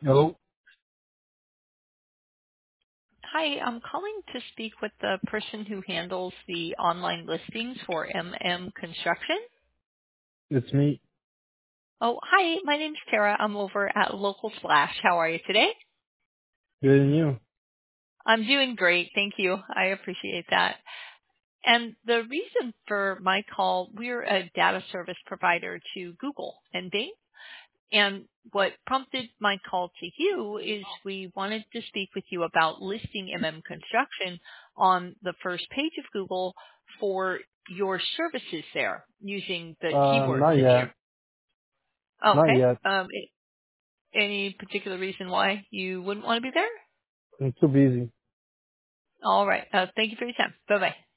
Hello, Hi, I'm calling to speak with the person who handles the online listings for Construction. it's me. Oh, hi, my name's Tara. I'm over at Local Slash. How are you today? Good and you? I'm doing great. Thank you. I appreciate that. And the reason for my call, we're a data service provider to Google and Bing. And what prompted my call to you is we wanted to speak with you about listing Construction on the first page of Google for your services there using the keywords Not in your. yet. Not Okay. yet. Any particular reason why you wouldn't want to be there? I'm too busy. All right. Thank you for your time. Bye bye.